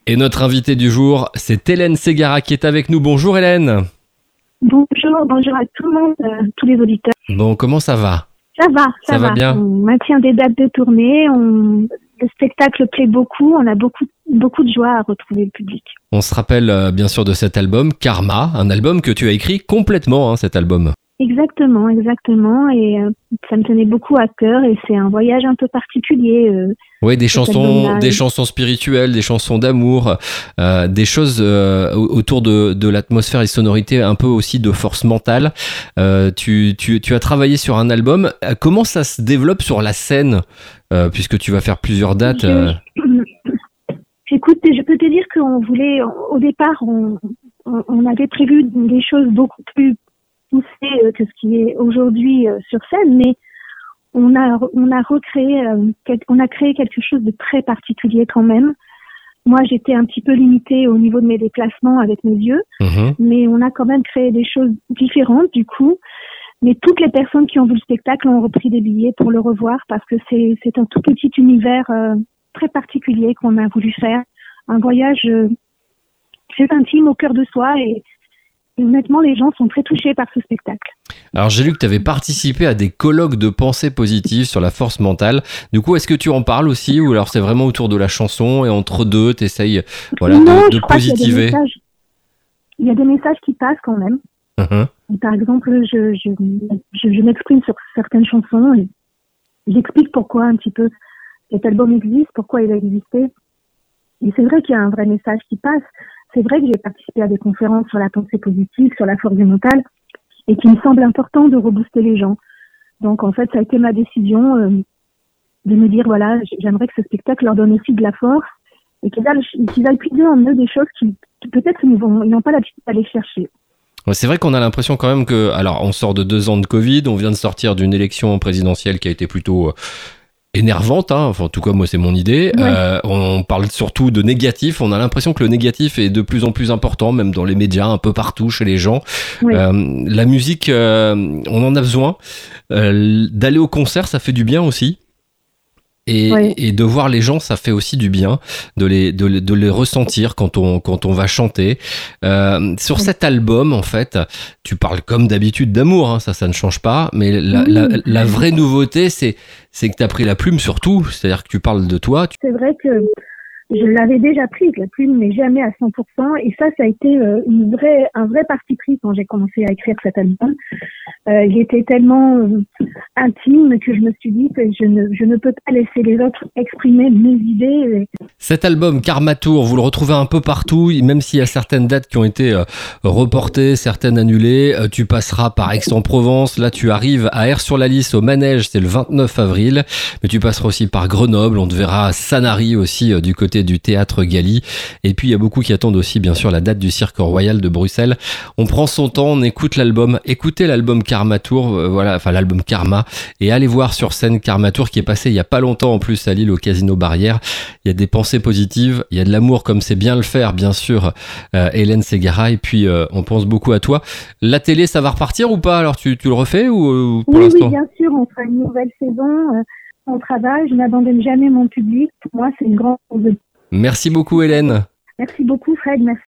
Et notre invitée du jour, c'est Hélène Ségara qui est avec nous. Bonjour Hélène. Bonjour à tout le monde, tous les auditeurs. Bon, comment ça va ? Ça va bien. On maintient des dates de tournée, le spectacle plaît beaucoup, on a beaucoup de joie à retrouver le public. On se rappelle bien sûr de cet album, Karma, un album que tu as écrit complètement, cet album. Exactement, et ça me tenait beaucoup à cœur et c'est un voyage un peu particulier. Oui, des chansons spirituelles, des chansons d'amour, des choses autour de l'atmosphère et sonorités, un peu aussi de force mentale. Tu as travaillé sur un album. Comment ça se développe sur la scène, puisque tu vas faire plusieurs dates Écoute, je peux te dire qu'on voulait, au départ, on avait prévu des choses beaucoup plus poussées que ce qui est aujourd'hui sur scène, mais on a créé quelque chose de très particulier quand même. Moi, j'étais un petit peu limitée au niveau de mes déplacements avec mes yeux, mais on a quand même créé des choses différentes du coup. Mais toutes les personnes qui ont vu le spectacle ont repris des billets pour le revoir parce que c'est un tout petit univers très particulier qu'on a voulu faire. Un voyage très intime au cœur de soi et honnêtement, les gens sont très touchés par ce spectacle. Alors, j'ai lu que tu avais participé à des colloques de pensée positive sur la force mentale. Du coup, est-ce que tu en parles aussi ou alors c'est vraiment autour de la chanson et entre deux, tu essayes de positiver? Il y a des messages qui passent quand même. Par exemple, je m'exprime sur certaines chansons et j'explique pourquoi un petit peu cet album existe, pourquoi il a existé. Et c'est vrai qu'il y a un vrai message qui passe. C'est vrai que j'ai participé à des conférences sur la pensée positive, sur la force mentale, et qu'il me semble important de rebooster les gens. Donc, en fait, ça a été ma décision de me dire, voilà, j'aimerais que ce spectacle leur donne aussi de la force et qu'ils aillent puiser en eux des choses qui peut-être ils n'ont pas l'habitude d'aller chercher. Ouais, c'est vrai qu'on a l'impression quand même que, alors, on sort de 2 ans de Covid, on vient de sortir d'une élection présidentielle qui a été plutôt énervante, enfin, en tout cas moi c'est mon idée. Ouais. On parle surtout de négatif, on a l'impression que le négatif est de plus en plus important, même dans les médias, un peu partout chez les gens. Ouais. La musique, on en a besoin. D'aller au concert, ça fait du bien aussi. Et de voir les gens, ça fait aussi du bien de les ressentir quand on va chanter. Sur cet album, en fait, tu parles comme d'habitude d'amour, ça ne change pas. Mais la vraie nouveauté, c'est que tu as pris la plume sur tout. C'est-à-dire que tu parles de toi. C'est vrai que je l'avais déjà prise, la plume, mais jamais à 100%. Et ça a été un vrai parti pris quand j'ai commencé à écrire cet album. Il était tellement intime que je me suis dit que je ne peux pas laisser les autres exprimer mes idées. Cet album, Karma Tour, vous le retrouvez un peu partout, même s'il y a certaines dates qui ont été reportées, certaines annulées. Tu passeras par Aix-en-Provence. Là, tu arrives à Aire-sur-la-Lys au Manège, c'est le 29 avril. Mais tu passeras aussi par Grenoble. On te verra à Sanary aussi, du côté du théâtre Galie. Et puis, il y a beaucoup qui attendent aussi, bien sûr, la date du Cirque Royal de Bruxelles. On prend son temps, on écoute l'album. Écoutez l'album Karma Tour, l'album Karma. Et allez voir sur scène Karma Tour qui est passé il y a pas longtemps en plus à Lille au Casino Barrière. Il y a des pensées positives, il y a de l'amour comme c'est bien le faire, bien sûr, Hélène Ségara. Et puis, on pense beaucoup à toi. La télé, ça va repartir ou pas ? Alors, tu le refais ou pour l'instant ? Oui, bien sûr, on fera une nouvelle saison. On travaille, je n'abandonne jamais mon public. Pour moi, c'est une grande chose. Merci beaucoup Hélène. Merci beaucoup Fred, merci.